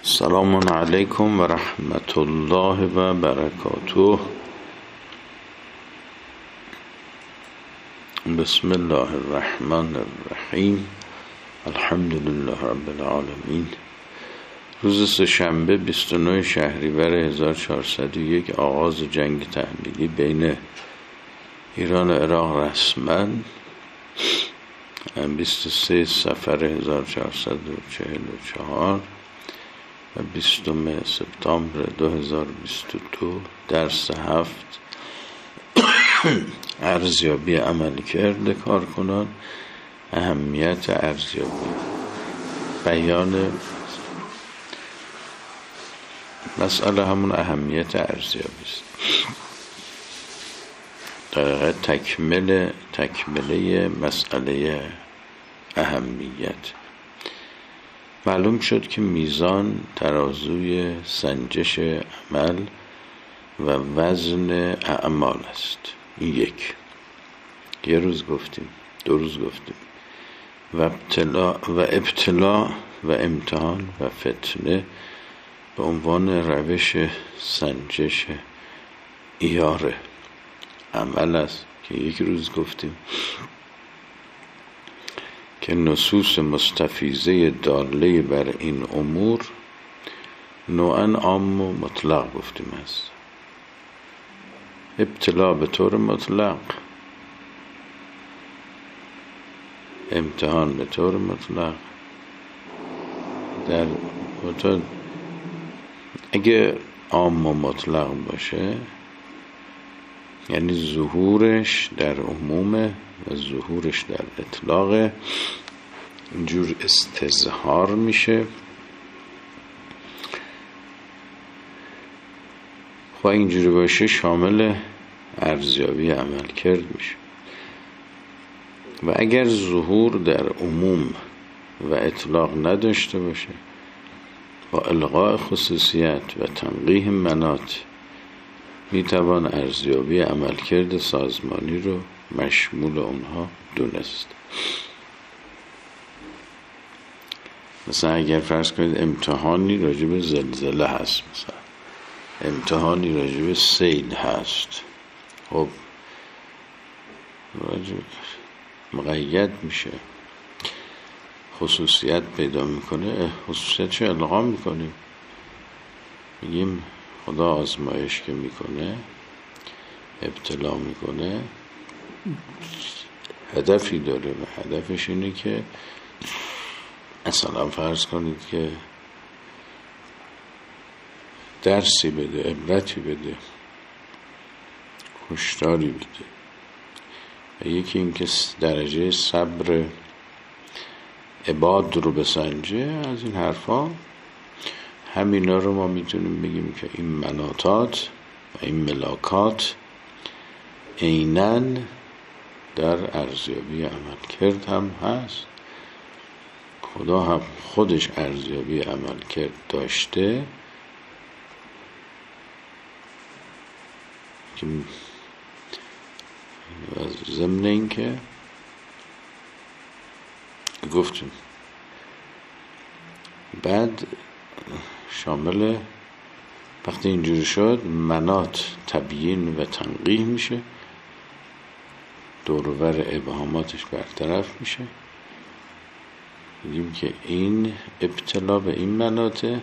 سلام علیکم و رحمت الله و برکاته. بسم الله الرحمن الرحیم. الحمد لله رب العالمین. روز سه‌شنبه 29 شهریور 1401 آغاز جنگ تحمیلی بین ایران و عراق رسما 23 صفر 1444 و 20 سپتامبر 2022 درس 7 ارزیابی عملکرد کارکنان، اهمیت ارزیابی. بیان مسئله همون اهمیت ارزیابی است. در حقیقت تکمله مسئله اهمیت. معلوم شد که میزان ترازوی سنجش عمل و وزن اعمال است. این یه روز گفتیم، 2 روز گفتیم. و ابتلا و امتحان و فتنه به عنوان روش سنجش ایار عمل است که 1 روز گفتیم که نصوص مستفیضه داله بر این امور نوعاً عام و مطلق گفتیم است. ابتلا به طور مطلق، امتحان به طور مطلق. در اگه عام و مطلق باشه یعنی ظهورش در عمومه و ظهورش در اطلاق، اینجور استظهار میشه. خب اینجوری باشه شامل ارزیابی عملکرد میشه. و اگر ظهور در عموم و اطلاق نداشته باشه، با الغاء خصوصیت و تنقیح مناط، میتوان ارزیابی عملکرد سازمانی رو مشمول اونها دونست. مثلا اگر فرض کنید امتحانی راجع به زلزله هست، مثلا امتحانی راجع به سیل هست، خب مقید میشه، خصوصیت پیدا میکنه. خصوصیتش الغا میکنیم، میگیم خدا آزمایش که میکنه، ابتلا میکنه، هدفی داره و هدفش اینه که مثلا فرض کنید که درسی بده، عبرتی بده، هشداری بده. و یکی این که درجه صبر عباد رو بسنجه. از این حرفا همینا رو ما میتونیم بگیم که این مناطات و این ملاکات عیناً در ارزیابی عملکرد هم هست. خدا هم خودش ارزیابی عملکرد داشته که ضمن این که گفتیم بعد شامل وقتی اینجوری شد مناط تبیین و تنقیح میشه، دورور ابهاماتش برطرف میشه. میگیم که این ابتلا به این مناطه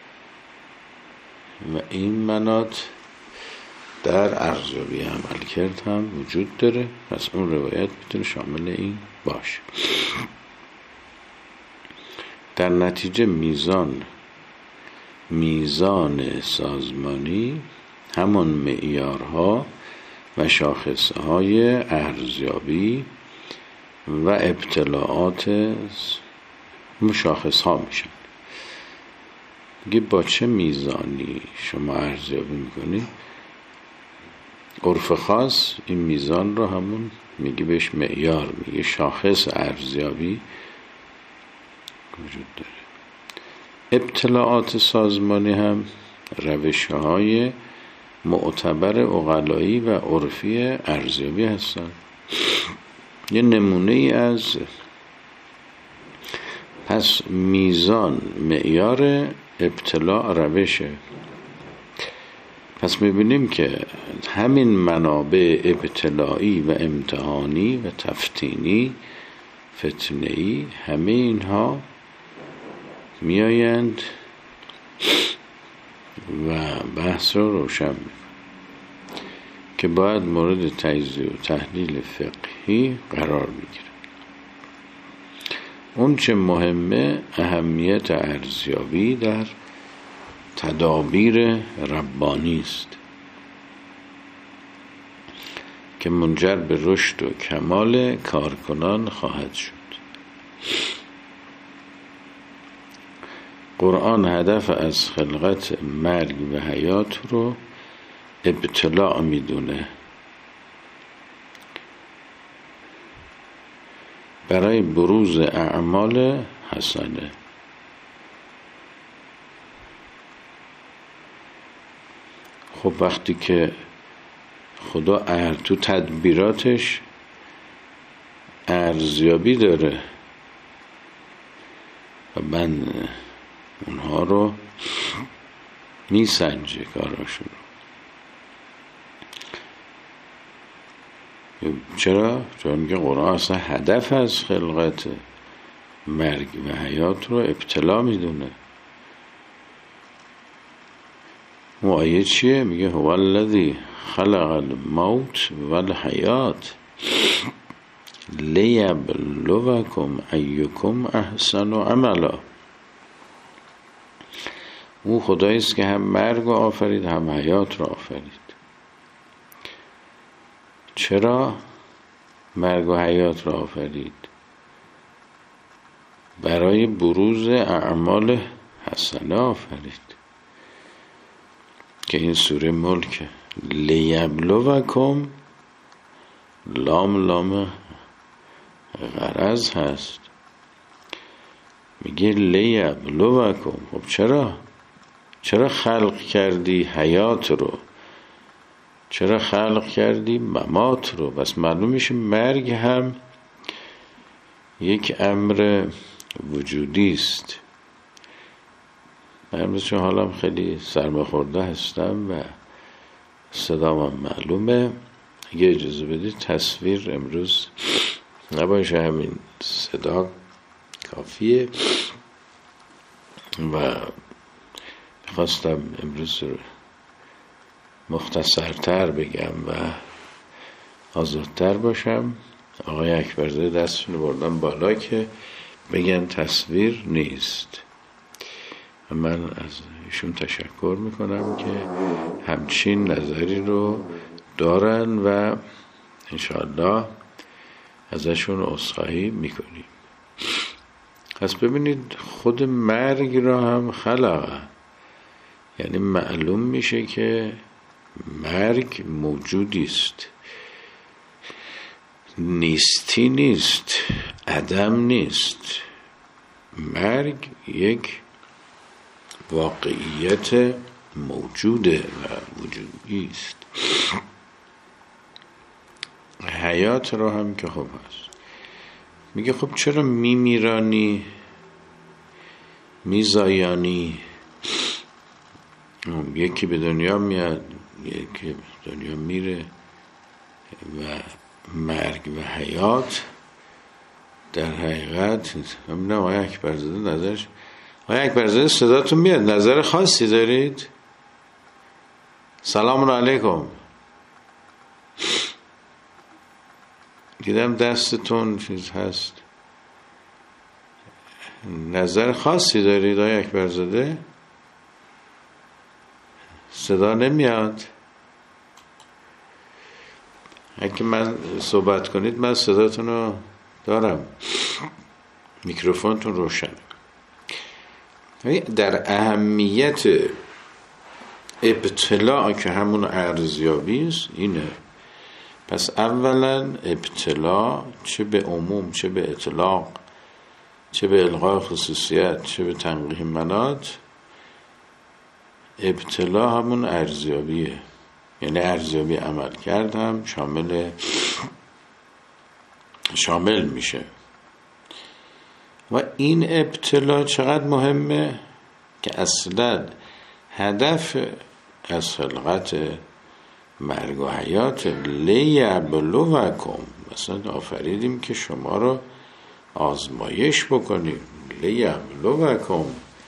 و این مناط در ارزیابی عملکرد هم وجود داره. پس اون روایت میتونه شامل این باشه. در نتیجه میزان سازمانی همون معیارها و شاخصهای ارزیابی و ابتلاعات مشاخص ها میشن. میگه با چه میزانی شما ارزیابی میکنی؟ عرف خاص این میزان رو همون میگه بهش معیار، میگه شاخص ارزیابی وجود داره. ابتلاعات سازمانی هم روش‌های معتبر عقلایی و عرفی ارزیابی هستند. یه نمونه ای از پس میزان معیار ابتلاع روشه. پس میبینیم که همین منابع ابتلاعی و امتحانی و تفتینی فتنه‌ای، همه اینها میآیند و بحث رو روشن میکنند که باید مورد تجزیه و تحلیل فقهی قرار بگیره. اون چه مهمه اهمیت ارزیابی در تدابیر ربانی است که منجر به رشد و کمال کارکنان خواهد شد. قرآن هدف از خلقت مرگ و حیات رو ابتلاع میدونه برای بروز اعمال حسنه. خب وقتی که خدا تو تدبیراتش ارزیابی داره و من اونها رو میسنجه کاراشون رو. چرا؟ چون که قرآن اصلا هدف از خلقت مرگ و حیات رو ابتلا میدونه. و آیه چیه؟ میگه هو الذی خلق الموت والحیات لیبلوکم ایکم احسن عملا. او خدایی است که هم مرگ رو آفرید هم حیات رو آفرید. چرا مرگ و حیات رو آفرید؟ برای بروز اعمال حسنه آفرید که این سوره ملک لیبلوکم، لام غرض هست. میگه لیبلوکم. خب چرا خلق کردی حیات رو؟ چرا خلق کردی ممات رو؟ بس معلوم میشه مرگ هم یک امر وجودی است. من امروز چون حالم خیلی سرماخورده هستم و صدام معلومه، اگه اجازه بدید تصویر امروز نباشه، همین صدا کافیه. و خواستم امروز مختصرتر بگم و آزادتر باشم. آقای اکبرزاده دستشون رو بردن بالا که بگن تصویر نیست. من از ایشون تشکر میکنم که همچین نظری رو دارن و انشاءالله ازشون عذرخواهی میکنیم. پس ببینید خود مرگ را هم خلقه، یعنی معلوم میشه که مرگ موجودی است، نیستی نیست، عدم نیست. مرگ یک واقعیت موجوده و وجودی است. حیات را هم که خب هست. میگه خب چرا میمیرانی، میزایانی؟ یکی به دنیا میاد، یکی به دنیا میره و مرگ و حیات در حقیقت همین. آقای اکبرزاده نظرش، آقای اکبرزاده صداتون میاد، نظر خاصی دارید؟ سلام علیکم. دیدم دستتون چیز هست، نظر خاصی دارید آقای اکبرزاده؟ صدا نمیاد. اگه من صحبت کنید من صداتون رو دارم، میکروفونتون روشن. در اهمیت ابتلاع که همون ارزیابی است اینه. پس اولا ابتلاع، چه به عموم، چه به اطلاق، چه به الغای خصوصیت، چه به تنقیح منات، ابتلاع همون ارزیابیه. یعنی ارزیابی عمل کردم شامل میشه. و این ابتلاع چقدر مهمه؟ که اصلا هدف از خلقت مرگ و حیات لیبلوکم، مثلا آفریدیم که شما رو آزمایش بکنیم. لیبلوکم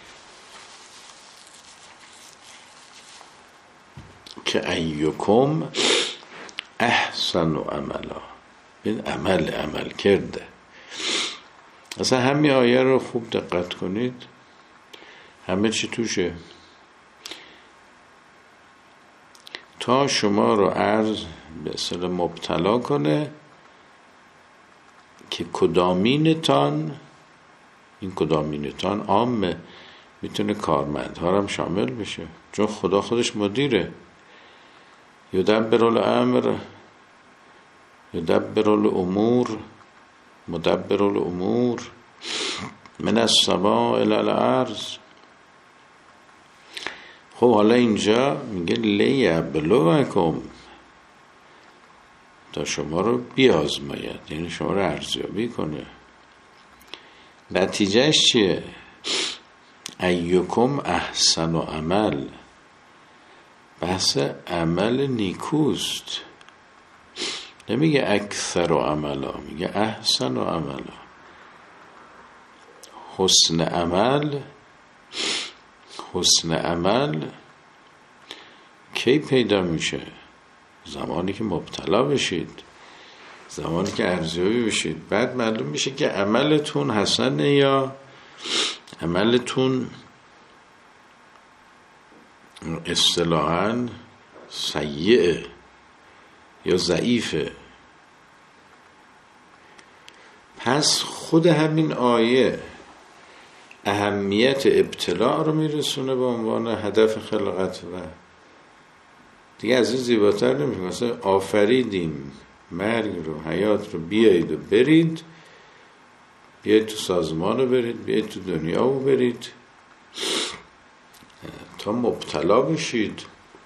که ایکم احسن عملا، این عمل کرده. اصلا همین آیه رو خوب دقت کنید، همه چی توشه. تا شما رو عرض به اصطلاح مبتلا کنه که کدامینتان، این کدامینتان عامه، میتونه کارمندها هم شامل بشه، چون خدا خودش مدیره. یدبر الامر، یدبر الامور، مدبر الامور من السماء الی الارض. خب حالا اینجا میگه لیبلوکم، تا شما رو بیازماید، یعنی شما رو ارزیابی کنه. نتیجهش چیه؟ ایکم احسن عمل، بحث عمل نیکوست. نمیگه اکثر عملا، میگه احسن عملا. حسن عمل کی پیدا میشه؟ زمانی که مبتلا بشید، زمانی که ارزیابی بشید، بعد معلوم میشه که عملتون حسنه یا عملتون اصطلاحاً سیئه یا ضعیفه. پس خود همین آیه اهمیت ابتلاع رو میرسونه به عنوان هدف خلقت، و دیگه از این زیباتر نمیشه. مثلا آفریدیم مرگ رو، حیات رو، بیایید و برید، بیایید تو سازمان رو برید، بیایید تو دنیا رو برید تا مبتلا بشید.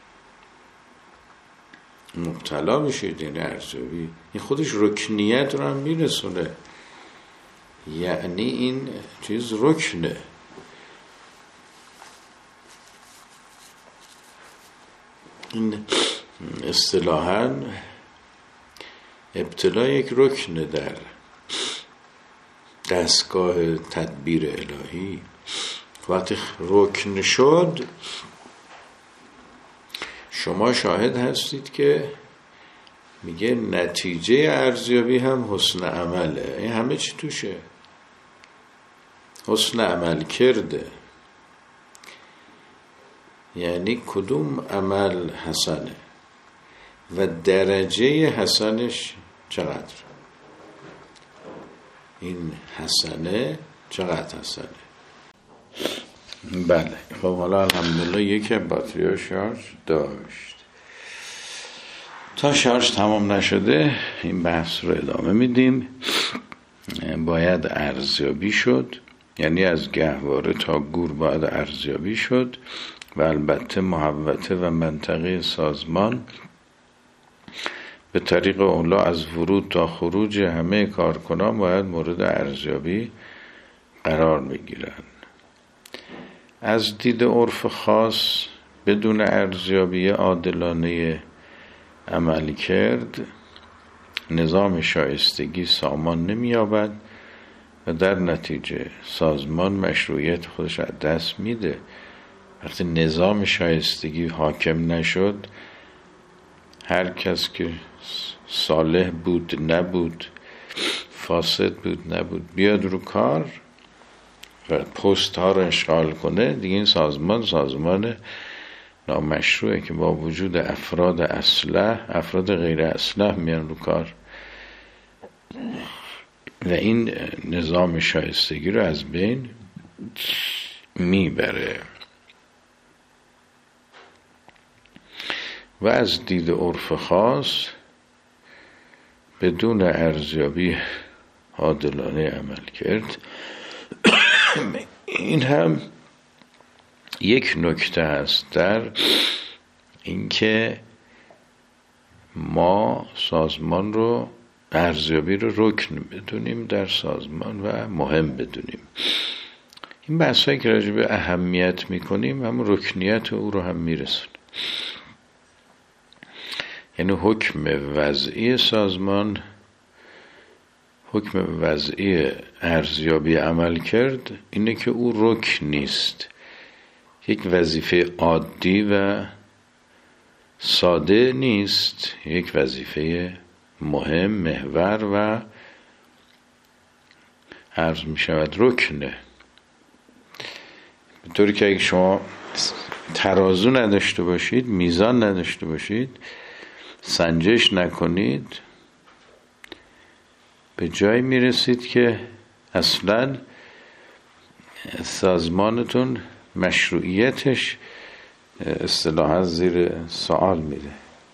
یعنی ارزیابی، این خودش رکنیت رو هم میرسونه. یعنی این چیز رکنه. این اصطلاحاً ابتلا یک رکنه در دستگاه تدبیر الهی. وقتی رکن شد، شما شاهد هستید که میگه نتیجه ارزیابی هم حسن عمله. این همه چی توشه. حسن عمل کرده یعنی کدوم عمل حسنه و درجه حسنش چقدر. این حسنه چقدر حسنه. بله خب حالا الحمدلله یکی باتری شارژ داشت. تا شارژ تمام نشده این بحث رو ادامه میدیم. باید ارزیابی شد، یعنی از گهواره تا گور باید ارزیابی شد، و البته محوطه و منطقه سازمان به طریق اولا از ورود تا خروج همه کارکنان باید مورد ارزیابی قرار میگیرند. از دید عرف خاص بدون ارزیابی عادلانه عمل کرد نظام شایستگی سامان نمی‌یابد و در نتیجه سازمان مشروعیت خودش از دست میده. وقتی نظام شایستگی حاکم نشد، هر کس که صالح بود نبود، فاسد بود نبود، بیاد رو کار و پست ها رو اشغال کنه، دیگه این سازمان نامشروعه که با وجود افراد اصلح، افراد غیر اصلح میان رو کار و این نظام شایستگی رو از بین میبره. و از دید عرف خاص بدون ارزیابی عادلانه عمل کرد. این هم یک نکته است در اینکه ما سازمان رو، ارزیابی رو رکن بدونیم در سازمان و مهم بدونیم. این بحثایی که راجع به اهمیت میکنیم همون رکنیت او رو هم میرسون. یعنی حکم وضعی سازمان، حکم وضعی ارزیابی عمل کرد اینه که او رکن نیست، یک وظیفه عادی و ساده نیست، یک وظیفه مهم، محور و عرض می شود رکنه. به طوری که اگه شما ترازو نداشته باشید، میزان نداشته باشید، سنجش نکنید، به جایی میرسید که اصلا سازمانتون مشروعیتش اصطلاحاً زیر سوال میره.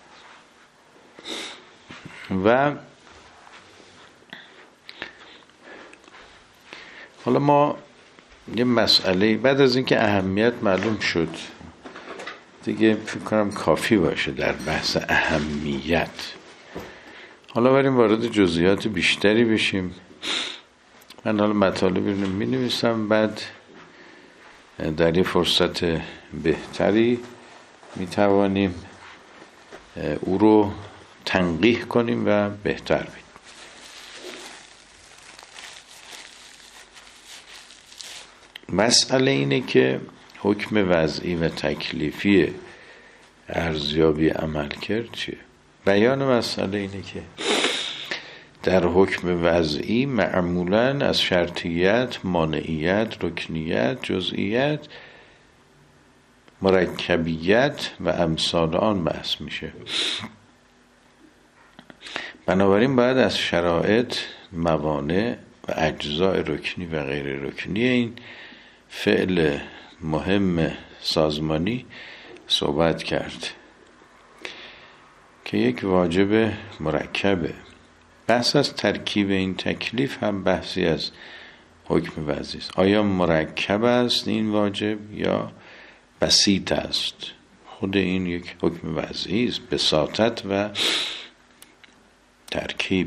و حالا ما یه مسئله بعد از اینکه اهمیت معلوم شد دیگه فکر کنم کافی باشه در بحث اهمیت. حالا بریم وارد جزئیات بیشتری بشیم. من حالا مطالبی رو می نویسم، بعد در یه فرصت بهتری می توانیم او رو تنقیح کنیم و بهتر بید. مسئله اینه که حکم وضعی و تکلیفی ارزیابی عمل کرد چیه؟ بیان مسئله اینه که در حکم وضعی معمولاً از شرطیت، مانعیت، رکنیت، جزئیت، مرکبیت و امثال آن بحث میشه. بنابراین باید از شرایط، موانع و اجزاء رکنی و غیر رکنی این فعل مهم سازمانی صحبت کرد که یک واجب مرکبه. بحث از ترکیب این تکلیف هم بحثی از حکم وضعی است. آیا مرکب است این واجب یا بسیط است؟ خود این یک حکم وضعی است، بساطت و ترکیب.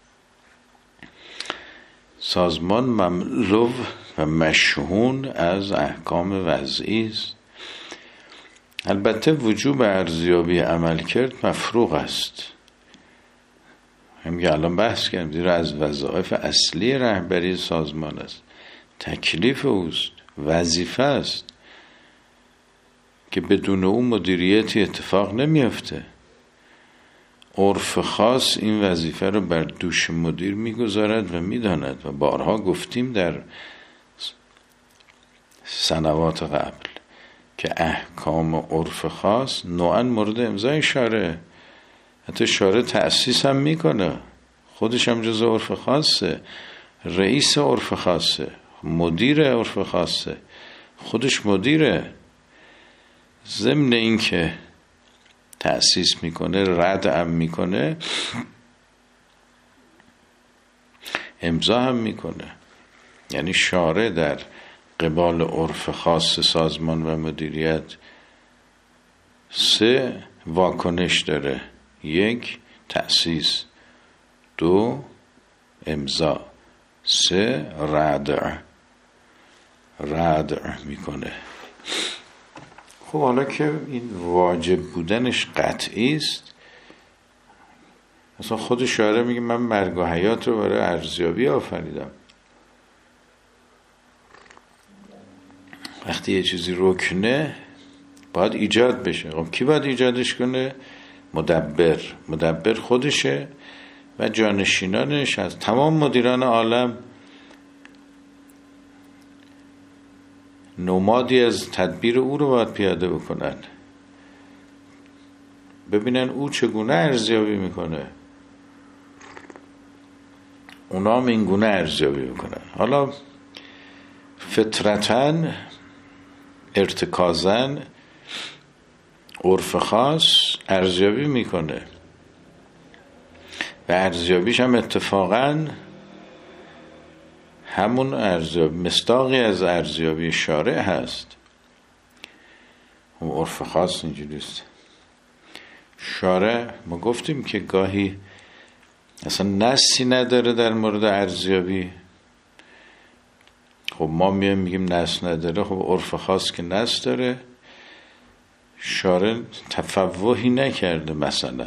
سازمان مملو و مشحون از احکام وضعی است. البته وجوب ارزیابی عمل کرد مفروغ است. همین الان بحث کردیم، زیرا از وظایف اصلی رهبری سازمان است، تکلیف اوست، وظیفه است که بدون اون مدیریتی اتفاق نمیافته. عرف خاص این وظیفه رو بر دوش مدیر میگذارد و میداند و بارها گفتیم در سنوات قبل که احکام عرف خاص نوعاً مورد امضای شارع، حتی شارع تأسیس هم میکنه، خودش هم جزء عرف خاصه، رئیس عرف خاصه، مدیر عرف خاصه، خودش مدیره. ضمن این که تأسیس میکنه، رد هم میکنه، امضا هم میکنه. یعنی شارع در قبال عرف خاص سازمان و مدیریت 3 واکنش داره: 1 تأسیس، 2 امضا، 3 ردع میکنه. خب حالا که این واجب بودنش قطعی است، مثلا خود شارع میگه من مرگ و حیات رو برای ارزیابی آفریدم. وقتی یه چیزی رکنه باید ایجاد بشه. خب کی باید ایجادش کنه؟ مدبر خودشه و جانشینانش از تمام مدیران عالم نمادی از تدبیر او رو باید پیاده بکنن، ببینن او چگونه ارزیابی میکنه، اونا هم این گونه ارزیابی میکنن. حالا فطرتاً، ارتکازاً عرف خاص ارزیابی میکنه و ارزیابیش هم اتفاقاً همون ارزیابی، مصداقی از ارزیابی شارع هست. عرف خاص اینجوریست. شارع ما گفتیم که گاهی اصلا نصی نداره در مورد ارزیابی. خب خب ما میگیم نص نداره، خب عرف خاص که نص داره، شارع تفوهی نکرده مثلا،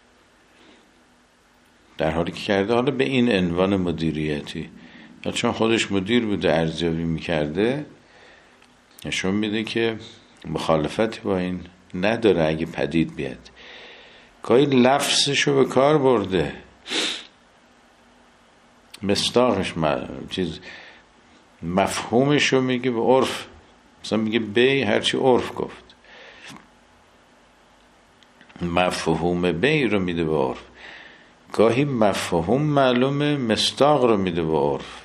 در حالی که کرده حالا به این عنوان مدیریتی، چون خودش مدیر بوده ارزیابی میکرده، نشون میده که مخالفتی با این نداره اگه پدید بیاد. گاهی لفظشو به کار برده، مصداقش چیز مفهومشو میگه به عرف، مثلا میگه بی هرچی عرف گفت، مفهوم بی رو میده به عرف. گاهی مفهوم معلومه، مصداق رو میده به عرف،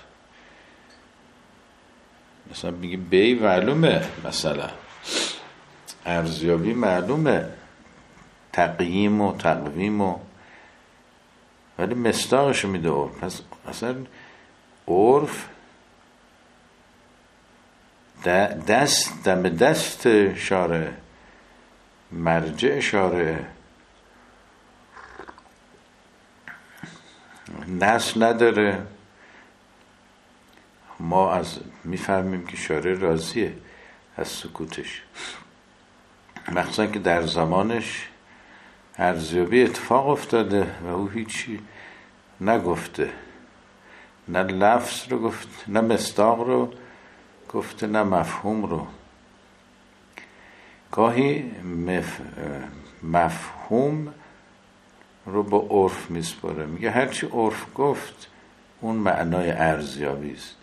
مثلا میگه بی معلومه، مثلا ارزیابی معلومه، تقییم و تقویم و، ولی مصداقش رو میده عرف. پس اصلا عرف دست شارع، مرجع شارع، نص نداره. ما از میفهمیم که شارع راضیه از سکوتش، مخصوصا که در زمانش ارزیابی اتفاق افتاده و او هیچی نگفته، نه لفظ رو گفت، نه مصداق رو گفته، نه مفهوم رو. گاهی مفهوم رو با عرف میسپاره، میگه هرچی عرف گفت اون معنای ارزیابی است.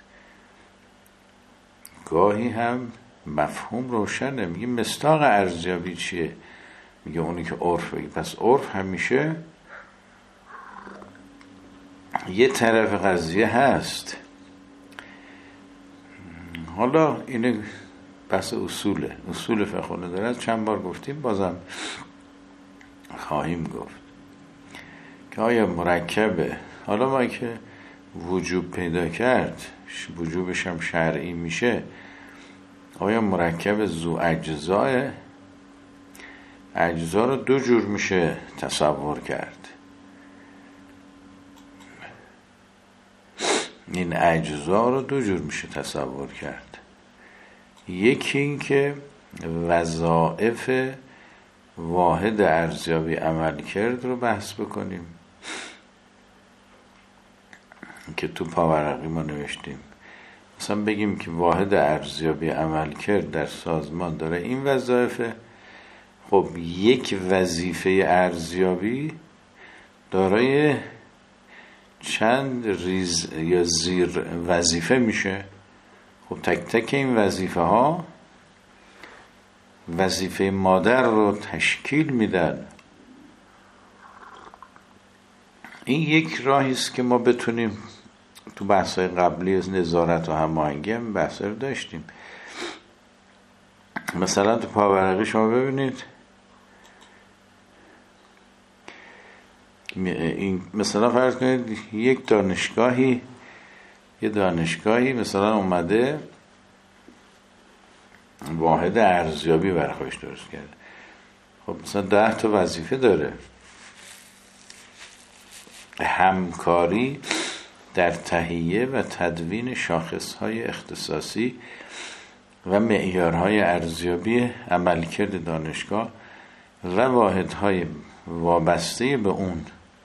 گاهی هم مفهوم روشنه، میگه مصداق ارزیابی چیه، میگه اونی که عرف بگه. پس عرف همیشه یه طرف قضیه هست. حالا اینه بس اصول فقه داره، چند بار گفتیم، بازم خواهیم گفت که آیا مرکبه. حالا ما که وجوب پیدا کرد، وجوبش هم شرعی میشه، آیا مرکب ذو اجزا رو دو جور میشه تصور کرد. این اجزا رو دو جور میشه تصور کرد. یکی این که وظایف واحد ارزیابی عمل کرد رو بحث بکنیم که تو پاورقی ما نوشتیم. مثلا بگیم که واحد ارزیابی عمل کرد در سازمان داره این وظایفه. خب یک وظیفه ارزیابی دارای چند ریز یا زیر وظیفه میشه. خب تک تک این وظیفه ها وظیفه مادر رو تشکیل میدن. این یک راهی است که ما بتونیم تو بحث‌های قبلی از نظارت و هماهنگی هم بحث رو داشتیم. مثلا تو پاورقی شما ببینید این، مثلا فرض کنید یک دانشگاهی مثلا اومده واحد ارزیابی برای خودش درست کرده. خب مثلا 10 تا وظیفه داره. همکاری در تهیه و تدوین شاخص‌های اختصاصی و معیارهای ارزیابی عملکرد دانشگاه و واحدهای وابسته به اون.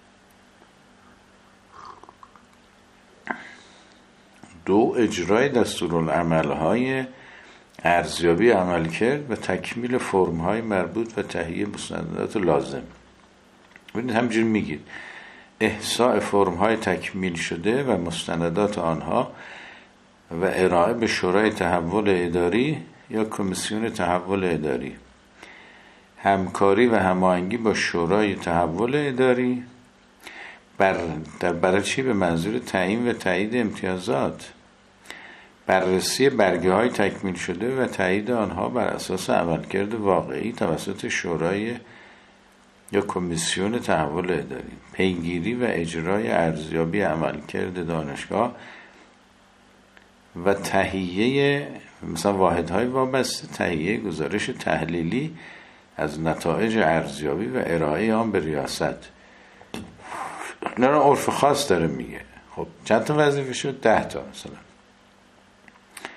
دو، اجرای دستورالعمل‌های ارزیابی عملکرد و تکمیل فرم‌های مربوط و تهیه مستندات لازم. ببینید همینجوری میگید احصاء فرم‌های تکمیل شده و مستندات آنها و ارائه به شورای تحول اداری یا کمیسیون تحول اداری. همکاری و هماهنگی با شورای تحول اداری برای چی؟ به منظور تعیین و تایید امتیازات. بررسی برگه های تکمیل شده و تایید آنها بر اساس عملکرد واقعی توسط شورای یا کمیسیون تحول اداری. پیگیری و اجرای ارزیابی عملکرد دانشگاه و تهیه مثلا واحدهای وابسته، تهیه گزارش تحلیلی از نتایج ارزیابی و ارائه آن به ریاست. نه عرف خاص داره میگه. خب چند تا وظیفه شد؟ 10 تا مثلا.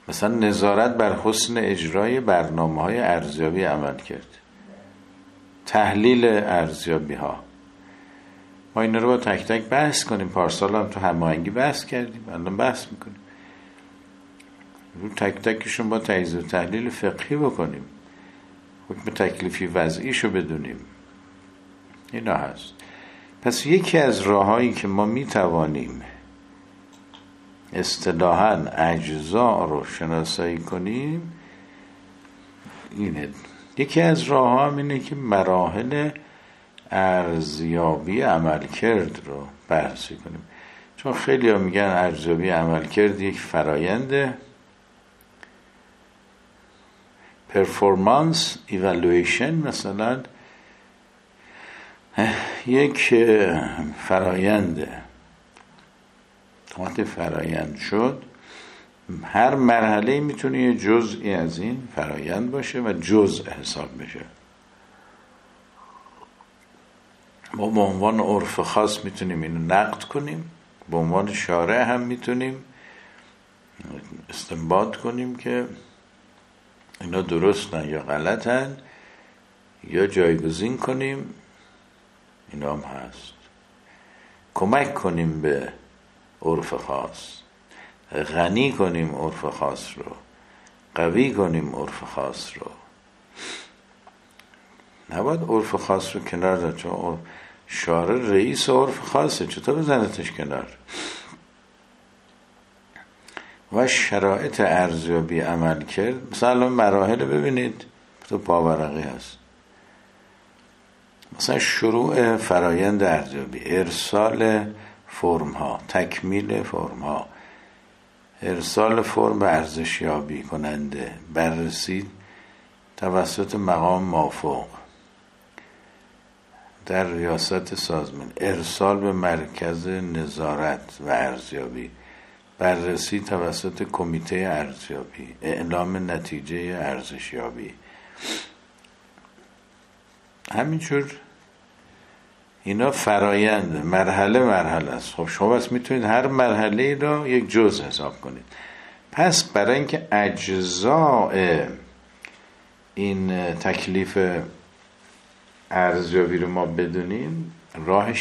مثلا نظارت بر حسن اجرای برنامه‌های ارزیابی عمل کرد، تحلیل ارزیابی ها. ما اینا رو با تک تک بحث کنیم. پارسال هم تو هماهنگی بحث کردیم، الان بحث میکنیم. رو تک تکشون با تجزیه و تحلیل فقهی بکنیم، حکم تکلیفی وضعیشو بدونیم. اینا هست. پس یکی از راهایی که ما میتوانیم اصطلاحاً اجزا رو شناسایی کنیم اینه. یکی از راه ها اینه که مراحل ارزیابی عملکرد رو بررسی کنیم. چون خیلی ها میگن ارزیابی عملکرد یک فراینده، پرفورمانس ایوالویشن مثلا یک فراینده. وقتی فرایند شد هر مرحله میتونه یه جزئی از این فرایند باشه و جزء حساب بشه. ما به عنوان عرف خاص میتونیم اینو نقد کنیم، به عنوان شارع هم میتونیم استنباط کنیم که اینا درستن یا غلطن، یا جایگزین کنیم. اینا هم هست. کمک کنیم به عرف خاص، غنی کنیم عرف خاص رو، قوی کنیم عرف خاص رو. نباید عرف خاص رو کنار داد، چون شارع رئیس عرف خاصه، چطور بزنتش کنار؟ و شرایط ارزیابی عمل کرد مثلا مراحل ببینید تو پاورقی هست. مثلا شروع فرایند ارزیابی، ارسال فرم ها، تکمیل فرم ها، ارسال فرم به ارزشیابی کننده، بررسی توسط مقام مافوق در ریاست سازمان، ارسال به مرکز نظارت و ارزیابی، بررسی توسط کمیته ارزیابی، اعلام نتیجه ارزشیابی. همینجور اینا فرایند مرحله است. خب شما بس میتونید هر مرحله رو یک جزء حساب کنید. پس برای اینکه اجزاء این تکلیف ارزیابی رو ما بدونیم، راهش